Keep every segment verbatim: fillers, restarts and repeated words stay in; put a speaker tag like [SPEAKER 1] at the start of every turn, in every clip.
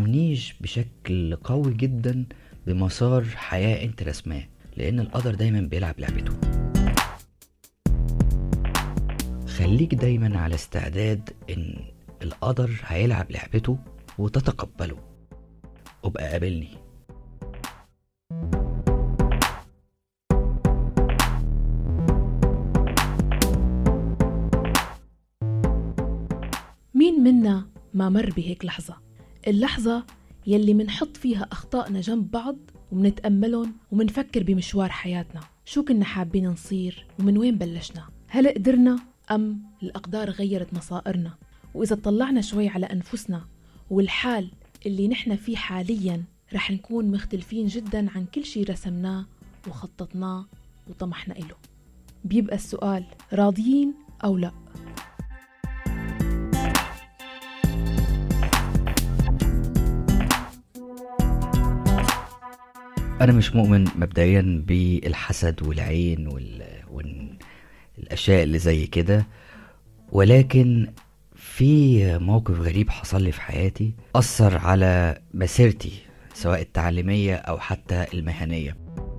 [SPEAKER 1] تربطهنيش بشكل قوي جدا بمسار حياة انت رسماه، لان القدر دايما بيلعب لعبته. خليك دايما على استعداد ان القدر هيلعب لعبته وتتقبله، وابقى قابلني.
[SPEAKER 2] مين منا ما مر بهيك لحظة؟ اللحظة يلي منحط فيها أخطائنا جنب بعض ومنتأملهم ومنفكر بمشوار حياتنا، شو كنا حابين نصير ومن وين بلشنا؟ هل قدرنا أم الأقدار غيرت مصائرنا؟ وإذا طلعنا شوي على أنفسنا والحال اللي نحن فيه حاليا، رح نكون مختلفين جدا عن كل شي رسمناه وخططناه وطمحنا إله. بيبقى السؤال راضيين أو لا؟
[SPEAKER 1] أنا مش مؤمن مبدئيا بالحسد والعين وال... والأشياء اللي زي كده، ولكن في موقف غريب حصل لي في حياتي أثر على مسيرتي سواء التعليمية أو حتى المهنية.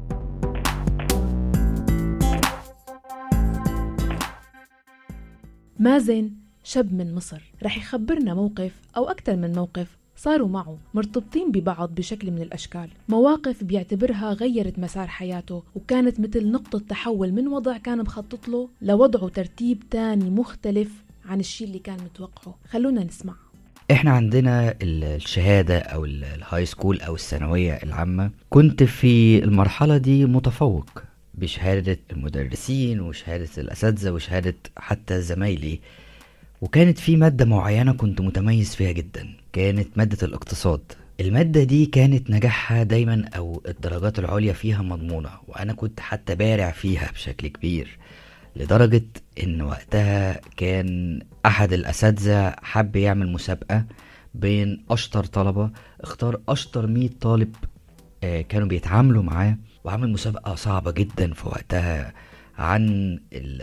[SPEAKER 2] مازن شاب من مصر رح يخبرنا موقف أو أكثر من موقف صاروا معه مرتبطين ببعض بشكل من الأشكال، مواقف بيعتبرها غيرت مسار حياته وكانت مثل نقطة تحول من وضع كان مخطط له لوضعه ترتيب تاني مختلف عن الشيء اللي كان متوقعه. خلونا نسمع.
[SPEAKER 1] احنا عندنا الشهادة او الهاي سكول او الثانوية العامة، كنت في المرحلة دي متفوق بشهادة المدرسين وشهادة الأساتذة وشهادة حتى زمايلي، وكانت في مادة معينة كنت متميز فيها جدا، كانت مادة الاقتصاد. المادة دي كانت نجاحها دايما او الدرجات العليا فيها مضمونة، وانا كنت حتى بارع فيها بشكل كبير، لدرجة ان وقتها كان احد الاساتذة حب يعمل مسابقة بين اشطر طلبة، اختار اشطر مية طالب آه كانوا بيتعاملوا معاه، وعمل مسابقة صعبة جدا في وقتها عن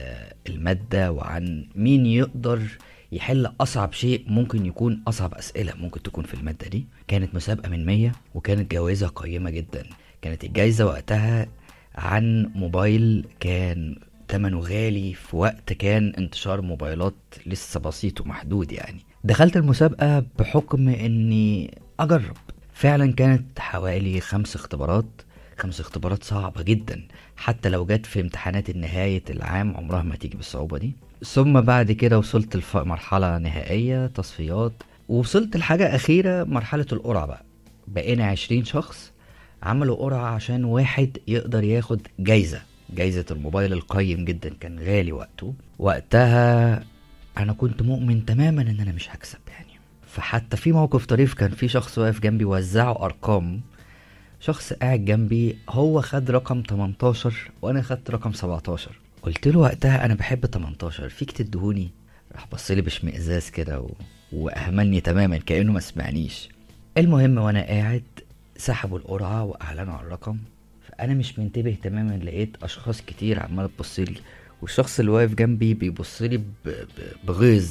[SPEAKER 1] المادة وعن مين يقدر يحل أصعب شيء ممكن يكون أصعب أسئلة ممكن تكون في المادة دي. كانت مسابقة من مية وكانت جوائزة قيمة جدا. كانت الجائزة وقتها عن موبايل كان ثمنه غالي في وقت كان انتشار موبايلات لسه بسيط ومحدود يعني. دخلت المسابقة بحكم اني اجرب. فعلا كانت حوالي خمس اختبارات خمس اختبارات صعبة جدا، حتى لو جت في امتحانات النهاية العام عمرها ما تيجي بالصعوبة دي. ثم بعد كده وصلت لمرحلة نهائية تصفيات، ووصلت لحاجة أخيرة مرحلة القرعة بقى. بقينا عشرين شخص عملوا قرعة عشان واحد يقدر ياخد جايزة جايزة الموبايل القيم جدا، كان غالي وقته. وقتها أنا كنت مؤمن تماما إن أنا مش هكسب يعني. فحتى في موقف طريف، كان في شخص واقف جنبي وزعوا أرقام، شخص قاعد جنبي هو خد رقم تمنتاشر وانا خدت رقم سبعتاشر. قلت له وقتها انا بحب تمنتاشر، فيك تدهوني؟ راح بصلي باشمئزاز كده و... واهملني تماما كأنه ما سمعنيش. المهم وانا قاعد سحبوا القرعة واعلنوا على الرقم، فانا مش منتبه تماما، لقيت اشخاص كتير عمالة تبصلي، والشخص اللي واقف جنبي بيبصلي ب... ب... بغيظ.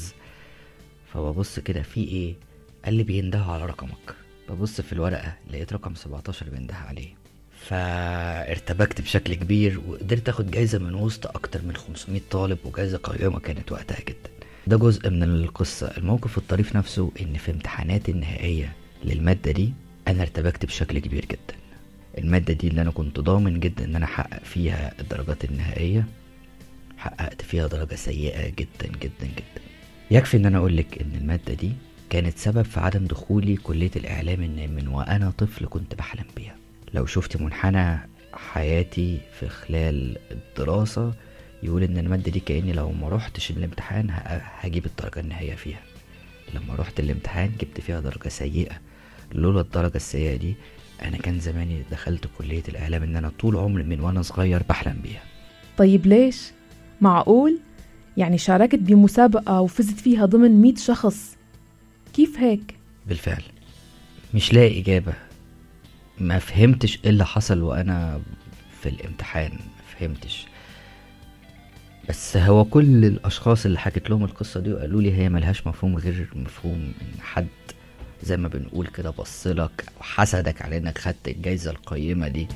[SPEAKER 1] فببص كده في ايه؟ قال لي بيندهوا على رقمك. ببص في الورقة لقيت رقم سبعتاشر بينده عليه، فارتبكت بشكل كبير وقدرت اخد جايزة من وسط اكتر من خمسمية طالب، وجايزة قيمة كانت وقتها جدا. ده جزء من القصة. الموقف الطريف نفسه ان في امتحانات النهائية للمادة دي انا ارتبكت بشكل كبير جدا. المادة دي اللي انا كنت ضامن جدا ان انا احقق فيها الدرجات النهائية، حققت فيها درجة سيئة جدا جدا جدا. يكفي ان انا اقولك ان المادة دي كانت سبب في عدم دخولي كلية الإعلام، إن من وأنا طفل كنت بحلم بيها. لو شفت منحنى حياتي في خلال الدراسة يقول إن المادة دي كأني لو ما روحتش الامتحان هجيب الدرجة النهائية فيها. لما روحت الامتحان جبت فيها درجة سيئة. لولا الدرجة السيئة دي أنا كان زماني دخلت كلية الإعلام، إن أنا طول عمري من وأنا صغير بحلم بيها.
[SPEAKER 2] طيب ليش؟ معقول؟ يعني شاركت بمسابقة وفزت فيها ضمن مئة شخص، كيف هيك؟
[SPEAKER 1] بالفعل مش لاقي إجابة. ما فهمتش إيه اللي حصل وأنا في الامتحان، ما فهمتش. بس هو كل الأشخاص اللي حكيت لهم القصة دي وقالوا لي هي ملهاش مفهوم غير مفهوم إن حد زي ما بنقول كده بصلك وحسدك على انك خدت الجايزة القيمة دي.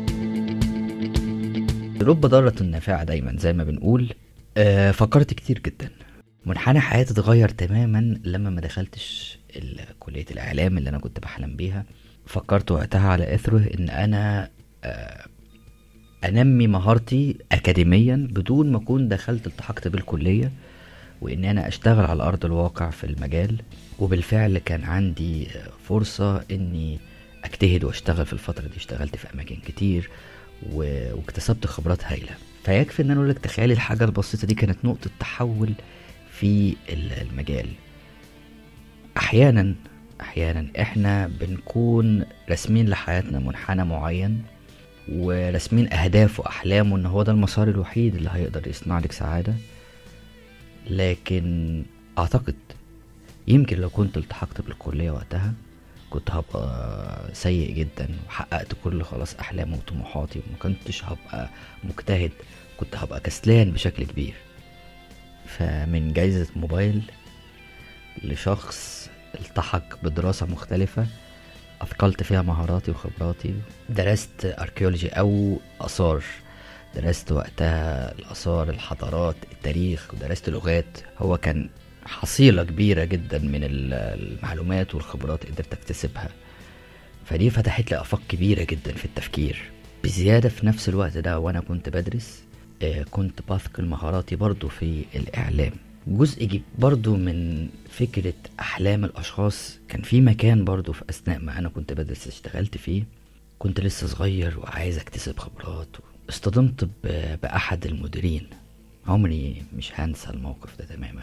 [SPEAKER 1] رب ضارة نافعة دايما زي ما بنقول. آه فكرت كتير جدا، منحنى حياتي اتغير تماما لما ما دخلتش كلية الاعلام اللي انا كنت بحلم بيها. فكرت وقتها على اثره ان انا آه انمي مهارتي اكاديميا بدون ما اكون دخلت التحقت بالكلية، وان انا اشتغل على ارض الواقع في المجال. وبالفعل كان عندي فرصة اني اجتهد واشتغل في الفترة دي. اشتغلت في اماكن كتير و- واكتسبت خبرات هايلة. فيكفي ان انا اقول لك تخيلي الحاجة البسيطة دي كانت نقطة تحول في ال- المجال. احيانا احيانا احنا بنكون رسمين لحياتنا منحنى معين، ورسمين اهداف واحلام وان هو ده المسار الوحيد اللي هيقدر يصنع لك سعادة. لكن اعتقد يمكن لو كنت التحقت بالكلية وقتها كنت هبقى سيء جدا وحققت كل خلاص احلامي وطموحاتي، وما كنتش هبقى مجتهد، كنت هبقى كسلان بشكل كبير. فمن جايزة موبايل لشخص التحق بدراسة مختلفة اثقلت فيها مهاراتي وخبراتي. درست اركيولوجي او اثار، درست وقتها الاثار، الحضارات، التاريخ، ودرست لغات. هو كان حصيلة كبيرة جدا من المعلومات والخبرات قدرت اكتسبها. فدي فتحت لي افاق كبيرة جدا في التفكير. بزيادة في نفس الوقت ده وانا كنت بدرس آه كنت بثقل مهاراتي برضو في الاعلام. جزء برضو من فكرة احلام الاشخاص كان في مكان برضو في اثناء ما انا كنت بدرس اشتغلت فيه. كنت لسه صغير وعايز اكتسب خبرات. اصطدمت ب- باحد المديرين، عمري مش هنسى الموقف ده تماما.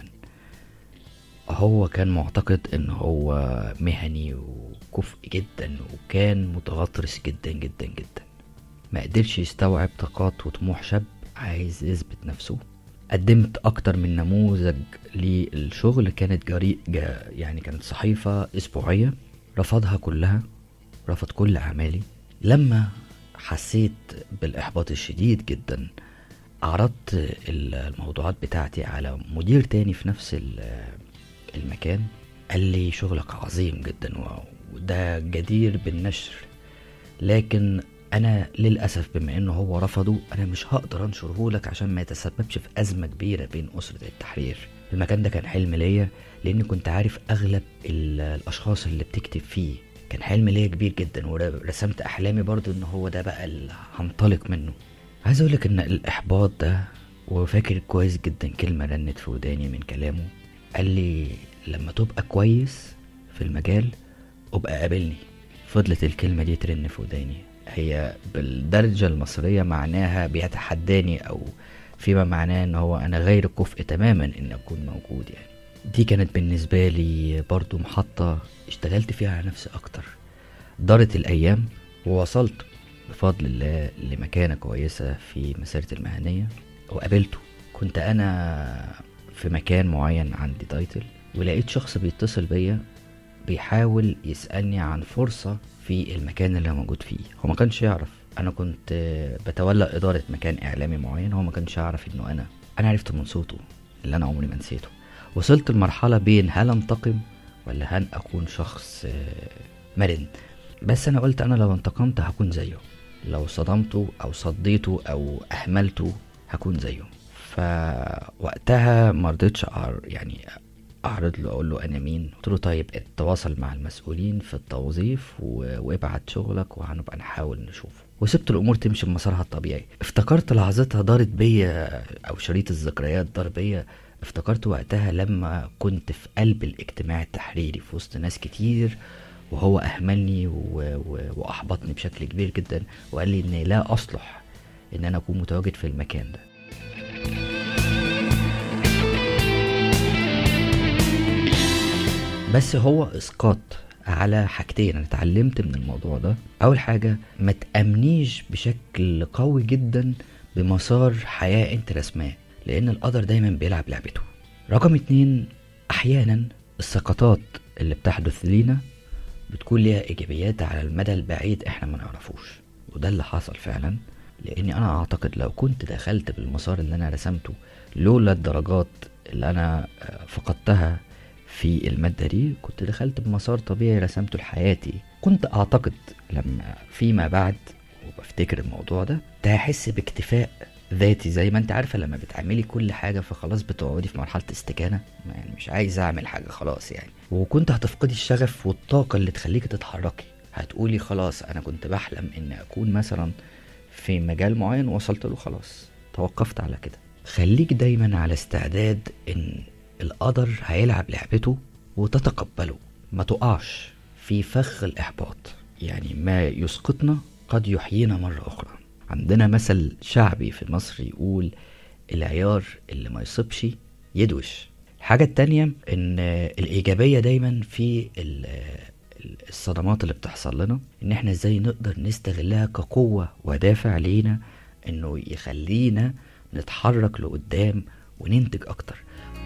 [SPEAKER 1] هو كان معتقد ان هو مهني وكفء جدا، وكان متغطرس جدا جدا جدا. ما قدرش يستوعب طاقات وطموح شاب عايز يثبت نفسه. قدمت اكتر من نموذج للشغل، كانت جريء جا يعني كانت صحيفة اسبوعية، رفضها كلها، رفض كل اعمالي. لما حسيت بالاحباط الشديد جدا عرضت الموضوعات بتاعتي على مدير تاني في نفس المكان. قال لي شغلك عظيم جدا وده جدير بالنشر، لكن انا للاسف بما انه هو رفضه انا مش هقدر انشره لك عشان ما يتسببش في ازمة كبيرة بين اسرة التحرير. المكان ده كان حلم ليا لاني كنت عارف اغلب الاشخاص اللي بتكتب فيه. كان حلم ليا كبير جدا ورسمت احلامي برضو ان هو ده بقى اللي هنطلق منه. عايز اقولك ان الاحباط ده، وفاكر كويس جدا كلمة رنت في وداني من كلامه. قال لي لما تبقى كويس في المجال ابقى قابلني. فضلت الكلمة دي ترن في وداني. هي بالدرجة المصرية معناها بيتحداني او فيما معناه ان هو انا غير كفء تماما ان اكون موجود. يعني دي كانت بالنسبة لي برضو محطة اشتغلت فيها على نفسي اكتر. دارت الايام ووصلت بفضل الله لمكانة كويسة في مسيرتي المهنية وقابلته. كنت انا في مكان معين عندي تايتل، ولقيت شخص بيتصل بيا بيحاول يسألني عن فرصة في المكان اللي انا موجود فيه. هو ما كانش يعرف انا كنت بتولى ادارة مكان اعلامي معين. هو ما كانش يعرف انه انا انا عرفت من صوته اللي انا عمري ما نسيته. وصلت المرحلة بين هل انتقم ولا هل اكون شخص مرن. بس انا قلت انا لو انتقمت هكون زيه، لو صدمته او صديته او اهملته هكون زيه. فوقتها مرضتش يعني اعرض له اقول له انا مين. قلت له طيب اتواصل مع المسؤولين في التوظيف وابعت شغلك وهنبقى نحاول نشوفه. وسبت الامور تمشي بمسارها الطبيعي. افتكرت لحظتها دارت بيا او شريط الذكريات دار بيا. افتكرت وقتها لما كنت في قلب الاجتماع التحريري في وسط ناس كتير، وهو اهملني و... و... واحبطني بشكل كبير جدا، وقال لي اني لا اصلح ان انا اكون متواجد في المكان ده. بس هو اسقاط على حاجتين انا اتعلمت من الموضوع ده. اول حاجة ما تأمنيش بشكل قوي جدا بمسار حياة انت رسماه، لان القدر دايما بيلعب لعبته. رقم اتنين، احيانا السقطات اللي بتحدث لينا بتكون ليها ايجابيات على المدى البعيد احنا ما نعرفوش. وده اللي حصل فعلا، لاني انا اعتقد لو كنت دخلت بالمسار اللي انا رسمته لولا الدرجات اللي انا فقدتها في المادة دي كنت دخلت بمسار طبيعي رسمته لحياتي. كنت اعتقد لما فيما بعد وبفتكر الموضوع ده ده هحس باكتفاء ذاتي، زي ما انت عارفة لما بتعملي كل حاجة فخلاص بتقعدي في مرحلة استكانة، يعني مش عايز اعمل حاجة خلاص يعني. وكنت هتفقدي الشغف والطاقة اللي تخليك تتحركي، هتقولي خلاص انا كنت بحلم ان اكون مثلا في مجال معين وصلت له، خلاص توقفت على كده. خليك دايما على استعداد ان القدر هيلعب لعبته وتتقبله، ما تقعش في فخ الاحباط. يعني ما يسقطنا قد يحيينا مرة اخرى. عندنا مثل شعبي في مصر يقول العيار اللي ما يصيبش يدوش. الحاجة التانية ان الايجابية دايما في الصدمات اللي بتحصل لنا، ان احنا ازاي نقدر نستغلها كقوة ودافع لينا انه يخلينا نتحرك لقدام وننتج اكتر.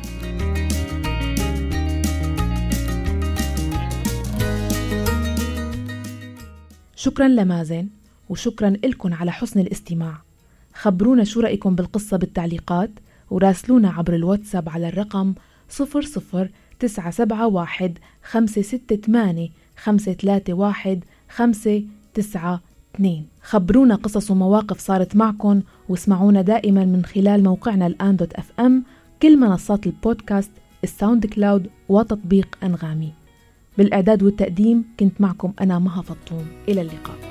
[SPEAKER 2] شكرا لمازن، وشكرا لكم على حسن الاستماع. خبرونا شو رأيكم بالقصة بالتعليقات، وراسلونا عبر الواتساب على الرقم صفر صفر تسعة سبعة واحد خمسة ستة ثمانية خمسة ثلاثة واحد خمسة تسعة اثنين. خبرونا قصص ومواقف صارت معكم، واسمعونا دائما من خلال موقعنا الآن دوت اف ام، كل منصات البودكاست، الساوند كلاود وتطبيق أنغامي. بالإعداد والتقديم كنت معكم أنا مها فطوم. إلى اللقاء.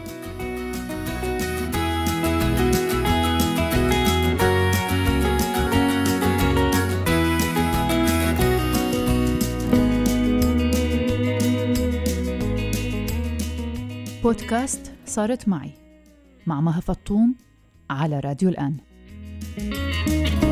[SPEAKER 3] بودكاست صارت معي مع مها فطوم على راديو الآن.